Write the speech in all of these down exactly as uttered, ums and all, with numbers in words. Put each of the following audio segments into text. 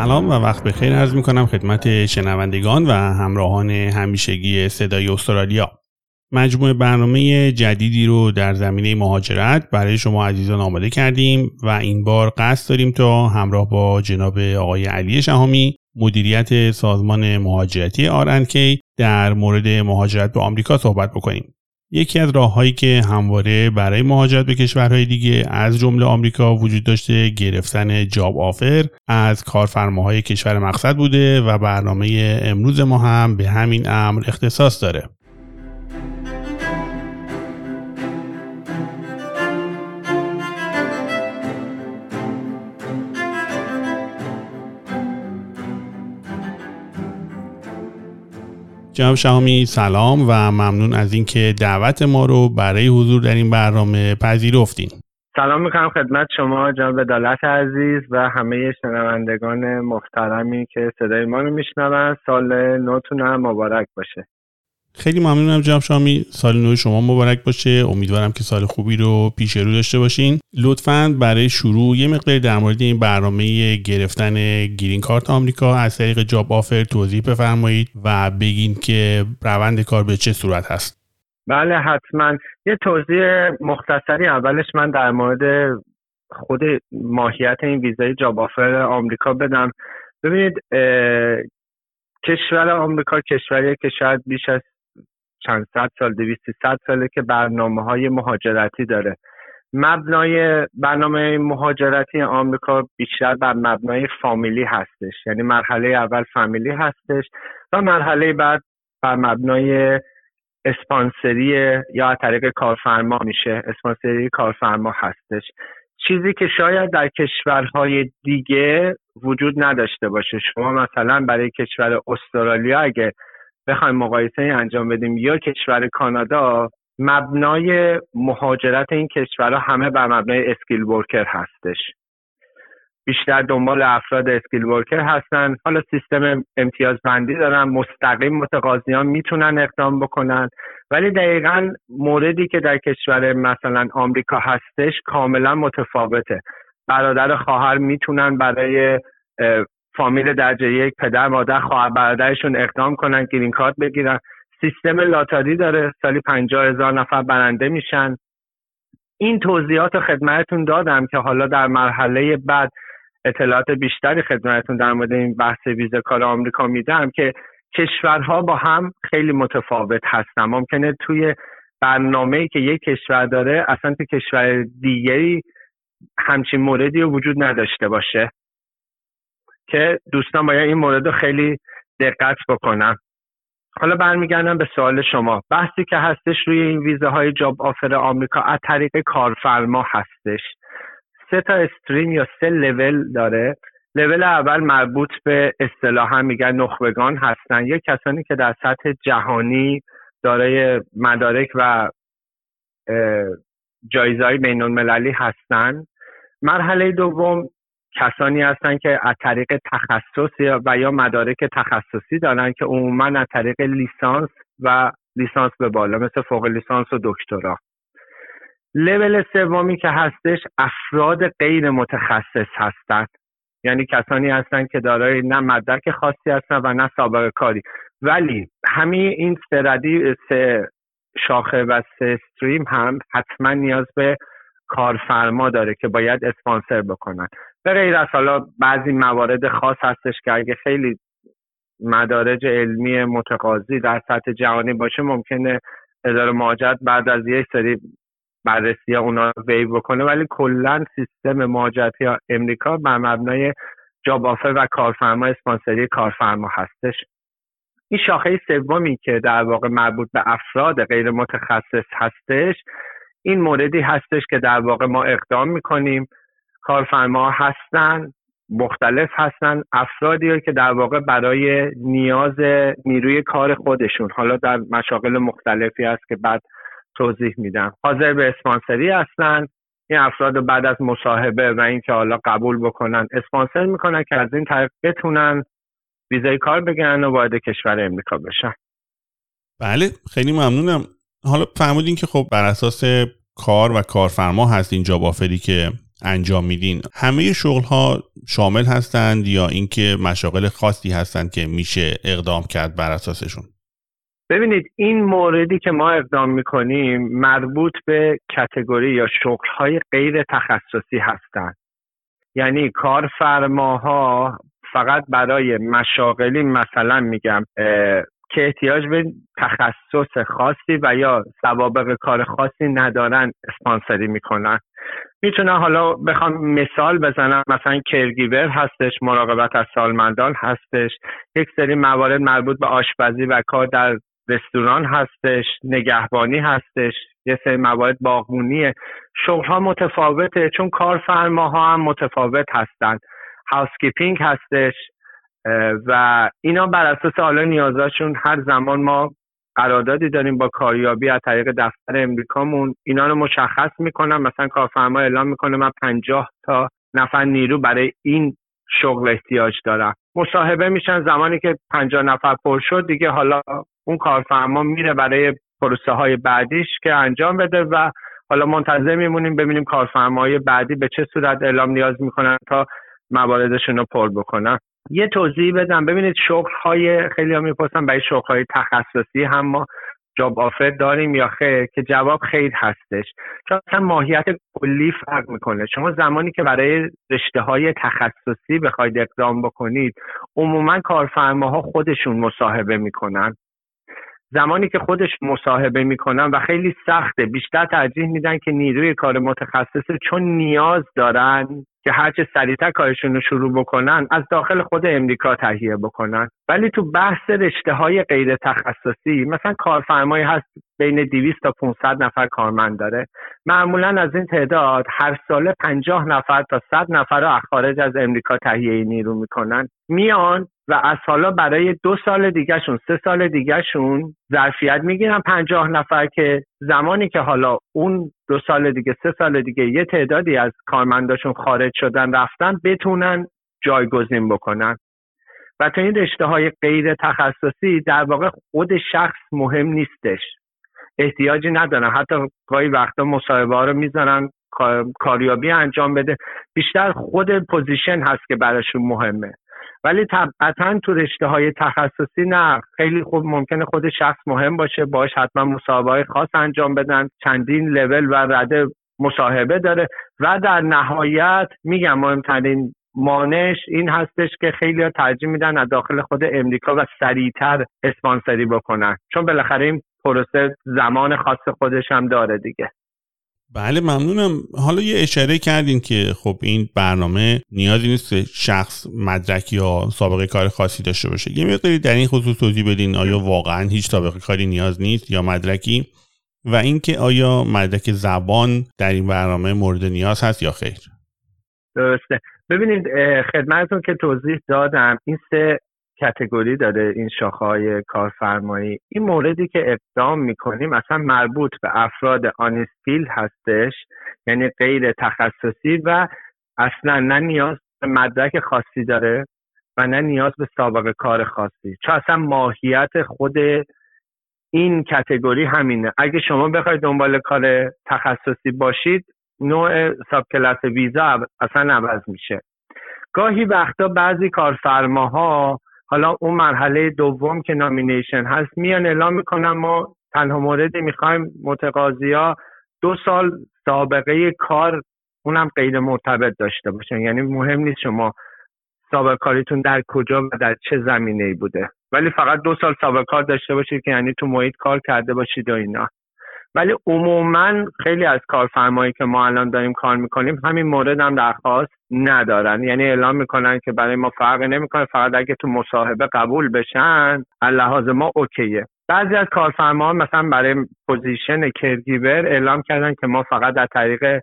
سلام و وقت بخیر عرض میکنم خدمت شنوندگان و همراهان همیشگی صدای استرالیا. مجموعه برنامه جدیدی رو در زمینه مهاجرت برای شما عزیزان آماده کردیم و این بار قصد داریم تا همراه با جناب آقای علی شهامی مدیریت سازمان مهاجرتی آر اند کی در مورد مهاجرت به آمریکا صحبت بکنیم. یکی از راه‌هایی که همواره برای مهاجرت به کشورهای دیگه از جمله آمریکا وجود داشته گرفتن جاب آفر از کارفرماهای کشور مقصد بوده و برنامه امروز ما هم به همین امر اختصاص داره. جناب شهامی سلام و ممنون از اینکه دعوت ما رو برای حضور در این برنامه پذیرفتین. سلام میکنم خدمت شما جناب عدالت عزیز و همه شنوندگان محترمی که صدای ما رو میشنون. سال نوتون هم مبارک باشه. خیلی ممنونم جناب شهامی، سال نو شما مبارک باشه. امیدوارم که سال خوبی رو پیش رو داشته باشین. لطفاً برای شروع یه مقدار در مورد این برنامه گرفتن گرین کارت آمریکا از طریق جاب آفر توضیح بفرمایید و بگین که روند کار به چه صورت هست. بله حتما. یه توضیح مختصری اولش من در مورد خود ماهیت این ویزای جاب آفر آمریکا بدم. ببینید کشور آمریکا کشوریه که شاید بیش از چند صد سال دویست صد ساله که برنامه‌های مهاجرتی داره. مبنای برنامه مهاجرتی آمریکا بیشتر بر مبنای فامیلی هستش، یعنی مرحله اول فامیلی هستش و مرحله بعد بر مبنای اسپانسری یا از طریق کارفرما میشه. اسپانسری کارفرما هستش، چیزی که شاید در کشورهای دیگه وجود نداشته باشه. شما مثلا برای کشور استرالیا اگه بخوایم مقایسه انجام بدیم یا کشور کانادا، مبنای مهاجرت این کشورها همه بر مبنای اسکیل ورکر هستش. بیشتر دنبال افراد اسکیل ورکر هستن. حالا سیستم امتیاز بندی دارن، مستقیم متقاضیان میتونن اقدام بکنن، ولی دقیقاً موردی که در کشور مثلا آمریکا هستش کاملا متفاوته. برادر خواهر میتونن برای فامیل درجه یک پدر مادر خواهر برادرشون اقدام کنن، گرین کارت بگیرن. سیستم لاتاری داره، سالی پنجاه هزار نفر برنده میشن. این توضیحات خدمتتون دادم که حالا در مرحله بعد اطلاعات بیشتری خدمتتون در مورد این بحث ویزا کار آمریکا میدم که کشورها با هم خیلی متفاوت هستن. ممکنه توی برنامه‌ای که یک کشور داره اصلا توی کشور دیگری همچین موردی وجود نداشته باشه که دوستان باید این مورد رو خیلی دقت بکنن. حالا برمیگردم به سوال شما. بحثی که هستش روی این ویزاهای جاب آفر آمریکا از طریق کارفرما هستش. سه تا استریم یا سه لول داره. لول اول مربوط به اصطلاحاً میگن نخبگان هستن، یا کسانی که در سطح جهانی دارای مدارک و جایزه‌های بین‌المللی هستن. مرحله دوم کسانی هستن که از طریق تخصص و یا مدارک تخصصی دارن که عموماً از طریق لیسانس و لیسانس به بالا مثل فوق لیسانس و دکترا. لول سومی که هستش افراد غیر متخصص هستن، یعنی کسانی هستن که دارای نه مدرک خاصی هستن و نه سابقه کاری، ولی همه این سه ردی سه شاخه و سه استریم هم حتما نیاز به کارفرما داره که باید اسپانسر بکنن. به غیر از حالا بعضی موارد خاص هستش که اگه خیلی مدارج علمی متقاضی در سطح جهانی باشه ممکنه اداره مهاجرت بعد از یک سری بررسی اونا ویو بکنه، ولی کلا سیستم مهاجرتی امریکا بر مبنای جاب آفر و کارفرما اسپانسری کارفرما هستش. این شاخه سومی که در واقع مربوط به افراد غیر متخصص هستش، این موردی هستش که در واقع ما اقدام میکنیم. کارفرما هستن، مختلف هستن، افرادی که در واقع برای نیاز نیروی کار خودشون، حالا در مشاغل مختلفی هست که بعد توضیح میدم، حاضر به اسپانسری هستن. این افراد رو بعد از مصاحبه و اینکه حالا قبول بکنن اسپانسر میکنن که از این طریق بتونن ویزای کار بگیرن و وارد کشور امریکا بشن. بله خیلی ممنونم. حالا فرمودین که خب بر اساس کار و کارفرما هست این جاب آفری که انجام میدین همه شغل ها شامل هستند یا اینکه مشاغل خاصی هستند که میشه اقدام کرد بر اساسشون؟ ببینید این موردی که ما اقدام میکنیم مربوط به کاتگوری یا شغل های غیر تخصصی هستند. یعنی کارفرماها فقط برای مشاغلی مثلا میگم که احتیاج به تخصص خاصی و یا سوابق کار خاصی ندارن اسپانسری میکنن. میتونن حالا بخوام مثال بزنم، مثلا کرگیور هستش، مراقبت از سالمندان هستش، یک سری موارد مربوط به آشپزی و کار در رستوران هستش، نگهبانی هستش، یه سری موارد باغبونیه. شغل ها متفاوته چون کارفرماها هم متفاوت هستن. هاوسکیپینگ هستش و اینا بر اساس حالا نیازاشون هر زمان ما قراردادی داریم با کاریابی از طریق دفتر امریکامون، اینا رو مشخص میکنم. مثلا کارفرما اعلام میکنه من پنجاه تا نفر نیرو برای این شغل احتیاج دارم. مصاحبه میشن، زمانی که پنجاه نفر پر شد دیگه حالا اون کارفرما میره برای پروسه های بعدیش که انجام بده و حالا منتظر میمونیم ببینیم کارفرمای بعدی به چه صورت اعلام نیاز میکنن تا مواردشون رو پر بکنن. یه توضیح بدم. ببینید شغل های خیلی ها میپرسن برای شغل های تخصصی هم ما جاب آفر داریم یا خیر، که جواب خیر هستش. چون اصلا ماهیت کلی فرق میکنه. شما زمانی که برای رشته های تخصصی بخواید اقدام بکنید عموما کارفرماها خودشون مصاحبه میکنن. زمانی که خودش مصاحبه میکنن و خیلی سخته، بیشتر ترجیح میدن که نیروی کار متخصص چون نیاز دارن که هرچه سریعتر کارشون رو شروع بکنن از داخل خود امریکا تهیه بکنن. ولی تو بحث رشته های غیر تخصصی مثلا کارفرمایی هست بین دویست تا پانصد نفر کارمند داره. معمولا از این تعداد هر ساله پنجاه نفر تا صد نفر رو از خارج از امریکا تهیه نیرو میکنن، میان و از حالا برای دو سال دیگه شون سه سال دیگه شون ظرفیت میگیرن پنجاه نفر که زمانی که حالا اون دو سال دیگه سه سال دیگه یه تعدادی از کارمنداشون خارج شدن رفتن بتونن جایگزین بکنن. و تا این رشته های غیر تخصصی در واقع خود شخص مهم نیستش، احتیاجی ندارن، حتی گاهی وقتا مصاحبه ها رو میذارن کاریابی انجام بده، بیشتر خود پوزیشن هست که براشون مهمه. ولی طبعا تو رشته های تخصصی نه، خیلی خوب ممکنه خود شخص مهم باشه، باش حتما مصاحبه های خاص انجام بدن، چندین لول و رده مصاحبه داره و در نهایت میگم مهمترین مانعش این هستش که خیلی ها ترجیح میدن از داخل خود امریکا و سریعتر اسپانسری بکنن، چون بالاخره این پروسه زمان خاص خودش هم داره دیگه. بله ممنونم. حالا یه اشاره کردین که خب این برنامه نیازی نیست که شخص مدرک یا سابقه کار خاصی داشته باشه. یه مقداری در این خصوص توضیح بدین، آیا واقعا هیچ سابقه کاری نیاز نیست یا مدرکی، و اینکه آیا مدرک زبان در این برنامه مورد نیاز هست یا خیر؟ درسته. ببینید خدمتتون که توضیح دادم این سه کاتگوری داره این شاخه‌های کارفرمایی. این موردی که اقدام میکنیم اصلا مربوط به افراد آن اسکیل هستش، یعنی غیر تخصصی و اصلا نه نیاز به مدرک خاصی داره و نه نیاز به سابقه کار خاصی، چون اصلا ماهیت خود این کاتگوری همینه. اگه شما بخواید دنبال کار تخصصی باشید نوع ساب کلاس ویزا اصلا عوض میشه. گاهی وقتا بعضی کارفرماها حالا اون مرحله دوم که نامینیشن هست میان اعلام میکنن ما تنها موردی میخوایم متقاضیا دو سال سابقه کار اونم غیر مرتبط داشته باشن، یعنی مهم نیست شما سابقه کاریتون در کجا و در چه زمینه‌ای بوده، ولی فقط دو سال سابقه کار داشته باشید که یعنی تو محیط کار کرده باشید و اینا. ولی عموما خیلی از کارفرمایی که ما الان داریم کار میکنیم همین مورد هم درخواست ندارن، یعنی اعلام میکنن که برای ما فرق نمیکنه، فقط اگه تو مصاحبه قبول بشن اللحاظ ما اوکیه. بعضی از کارفرماها مثلا برای پوزیشن کرگیور اعلام کردن که ما فقط از طریق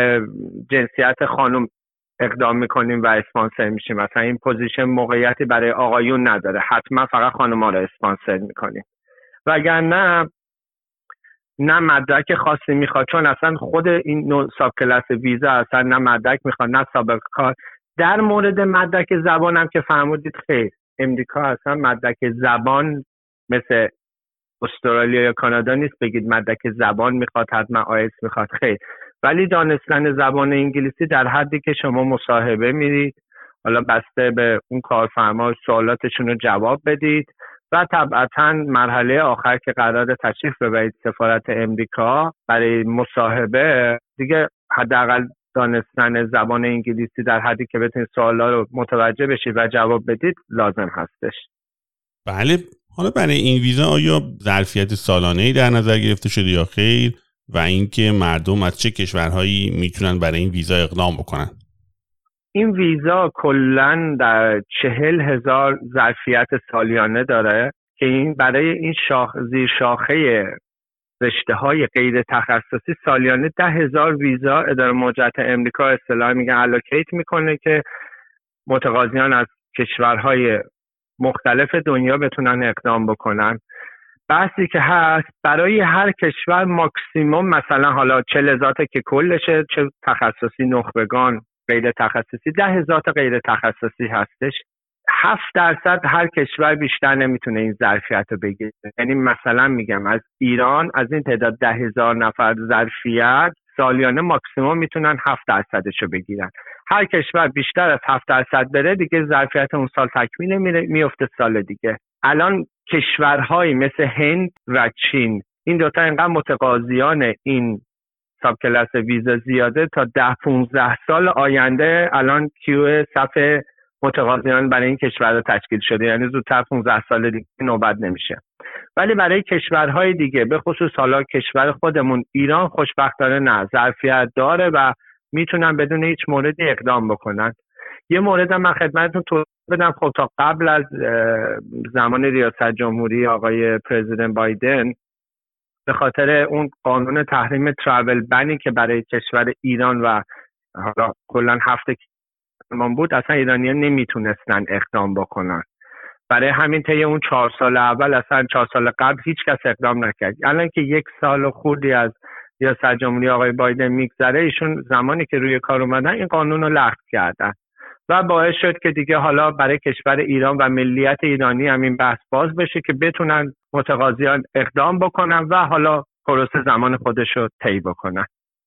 جنسیت خانم اقدام میکنیم و اسپانسر میشیم، مثلا این پوزیشن موقعیتی برای آقایون نداره، حتما فقط خانم‌ها رو اسپانسر میکنیم. وگرنه نه مدرک خاصی میخواد، چون اصلا خود این نوع ساب کلاس ویزا اصلا نه مدرک میخواد نه سابقه کار. در مورد مدرک زبان هم که فرمودید خیر، امریکا اصلا مدرک زبان مثل استرالیا یا کانادا نیست بگید مدرک زبان میخواد حتما آیلتس میخواد. خیر، ولی دانستن زبان انگلیسی در حدی که شما مصاحبه میرید، حالا بسته به اون کارفرما سوالاتشون رو جواب بدید و طبعا مرحله آخر که قرار تشریف ببرید سفارت امریکا برای مصاحبه، دیگه حداقل دانستن زبان انگلیسی در حدی که بتونید سوالا رو متوجه بشید و جواب بدید لازم هستش. بله. حالا برای این ویزا آیا ظرفیت سالانه‌ای در نظر گرفته شده یا خیر، و اینکه مردم از چه کشورهایی میتونن برای این ویزا اقدام بکنن؟ این ویزا کلاً در چهل هزار ظرفیت سالیانه داره که این برای این شاخ زیر شاخه رشته های غیر تخصصی سالیانه ده هزار ویزا اداره مهاجرت امریکا اصطلاحاً میگن الوکیت میکنه که متقاضیان از کشورهای مختلف دنیا بتونن اقدام بکنن. بحثی که هست برای هر کشور ماکسیموم مثلا حالا چهل هزار که کلشه، چه تخصصی نخبگان غیر تخصصی، ده هزار تا غیر تخصصی هستش. هفت درصد هر کشور بیشتر نمیتونه این ظرفیت رو بگیره. یعنی مثلا میگم از ایران از این تعداد ده هزار نفر ظرفیت سالیانه ماکسیموم میتونن هفت درصدش رو بگیرن. هر کشور بیشتر از هفت درصد بره دیگه ظرفیت اون سال تکمیل میفته سال دیگه. الان کشورهایی مثل هند و چین، این دوتا اینقدر متقاضیان این ساب کلاس ویزا زیاده تا ده پونزده سال آینده الان کیو صف متقاضیان برای این کشورها تشکیل شده، یعنی زودتر پونزده سال دیگه نوبت نمیشه. ولی برای کشورهای دیگه به خصوص حالا کشور خودمون ایران خوشبختانه نه، ظرفیت داره و میتونن بدون هیچ موردی اقدام بکنن. یه مورد من خدمتتون توضیح بدم. خب تا قبل از زمان ریاست جمهوری آقای پرزیدنت بایدن به خاطر اون قانون تحریم ترافل بنی که برای کشور ایران و حالا کلا هفته کشور بود، اصلا ایرانیان نمیتونستن اقدام بکنن. برای همین طی اون چهار سال اول، اصلا چهار سال قبل هیچ کس اقدام نکرد. الان که یک سال خوردی از ریاست جمهوری آقای بایدن میگذره، ایشون زمانی که روی کار اومدن این قانون رو لغو کردن و باعث شد که دیگه حالا برای کشور ایران و ملیت ایرانی هم این بحث باز بشه که بتونن متقاضیان اقدام بکنن و حالا پروسه زمان خودش رو طی بکنن.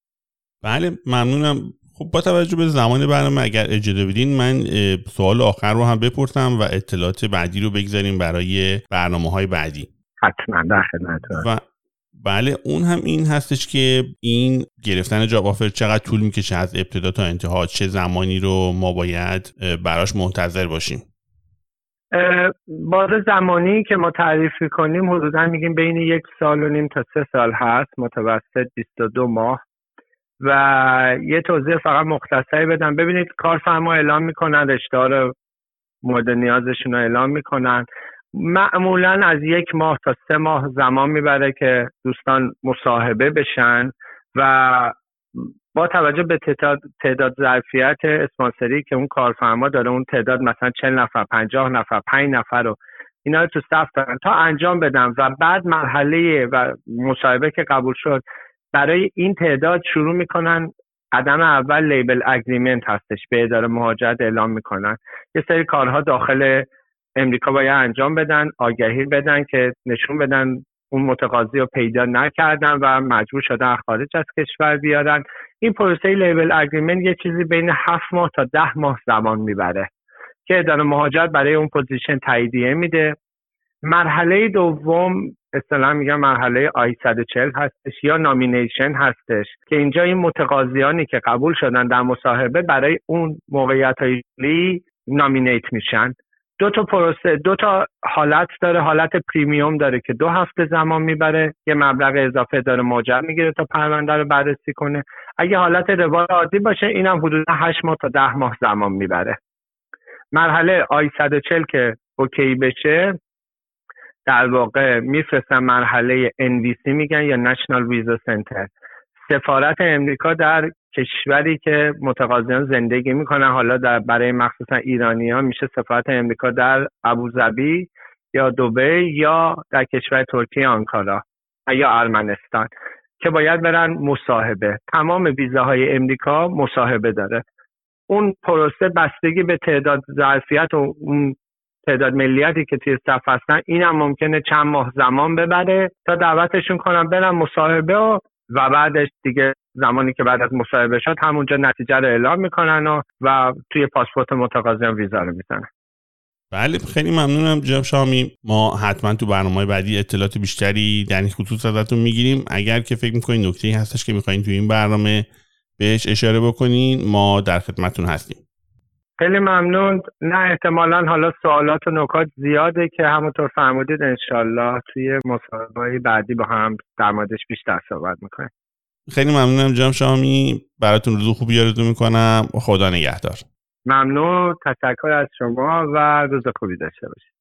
بله ممنونم. خب با توجه به زمان برنامه اگر اجازه بدین من سوال آخر رو هم بپرسم و اطلاعات بعدی رو بگذاریم برای برنامه‌های بعدی. حتما در خدمتتون. و بله اون هم این هستش که این گرفتن جاب آفر چقدر طول میکشه از ابتدا تا انتها، چه زمانی رو ما باید براش منتظر باشیم؟ باز زمانی که ما تعریف کنیم حدودا میگیم بین یک سال و نیم تا سه سال هست، متوسط بیست و دو ماه. و یه توضیح فقط مختصری بدم. ببینید کارفرما اعلام میکنن رشته رو مورد نیازشون رو اعلام میکنن، معمولا از یک ماه تا سه ماه زمان میبره که دوستان مصاحبه بشن و با توجه به تعداد, تعداد ظرفیت اسپانسری که اون کارفرما داره، اون تعداد مثلا چهل نفر، پنجاه نفر، پنج نفر رو اینا رو تو صف دارن تا انجام بدن و بعد مرحله و مصاحبه که قبول شد برای این تعداد شروع میکنن. قدم اول لیبل اگریمنت هستش، به اداره مهاجرت اعلام میکنن یه سری کارها داخل امریکا باید انجام بدن، آگهی بدن که نشون بدن اون متقاضی رو پیدا نکردن و مجبور شدن خارج از کشور بیارن. این پروسه لیبل اگریمنت یه چیزی بین هفت ماه تا ده ماه زمان میبره که اداره مهاجرت برای اون پوزیشن تاییدیه میده. مرحله دوم اصطلاحاً میگن مرحله آی صد و چهل هستش یا نامینیشن هستش که اینجا این متقاضیانی که قبول شدن در مصاحبه برای اون موقعیت‌های نامینیت میشن. دو تا پروسه، دو تا حالت داره. حالت پریمیوم داره که دو هفته زمان میبره، یه مبلغ اضافه داره مهاجر میگیره تا پرونده رو بررسی کنه. اگه حالت روال عادی باشه اینم حدود هشت ماه تا ده ماه زمان میبره. مرحله آی صد و چهل که اوکی بشه در واقع میفرستن مرحله ان وی سی میگن یا نشنال ویزا سنتر، سفارت امریکا در کشوری که متقاضیان زندگی میکنن. حالا در برای مخصوصا ایرانی‌ها میشه سفارت امریکا در ابوظبی یا دبی یا در کشور ترکیه آنکارا یا ارمنستان که باید برن مصاحبه. تمام ویزاهای امریکا مصاحبه داره. اون پروسه بستگی به تعداد ظرفیت و اون تعداد ملیتی که توی صف هستن اینم ممکنه چند ماه زمان ببره تا دعوتشون کنن برن مصاحبه و, و بعدش دیگه زمانی که بعد از مصاحبه شد همونجا نتیجه رو اعلام میکنن و, و توی پاسپورت متقاضی هم ویزا رو میزنن. بله خیلی ممنونم جناب شامی. ما حتما تو برنامه‌های بعدی اطلاعات بیشتری در این خصوص ازتون میگیریم. اگر که فکر میکنین نکته‌ای هستش که میخواین تو این برنامه بهش اشاره بکنین ما در خدمتتون هستیم. خیلی ممنون. نه احتمالاً حالا سوالات و نکات زیاده که همونطور فرمودید انشالله توی مصاحبه‌های بعدی با هم در موردش بیشتر صحبت میکنیم. خیلی ممنونم جناب شامی. براتون روز خوبی آرزو میکنم. خدا نگهدار. ممنون، تشکر از شما و روز خوبی داشته باشید.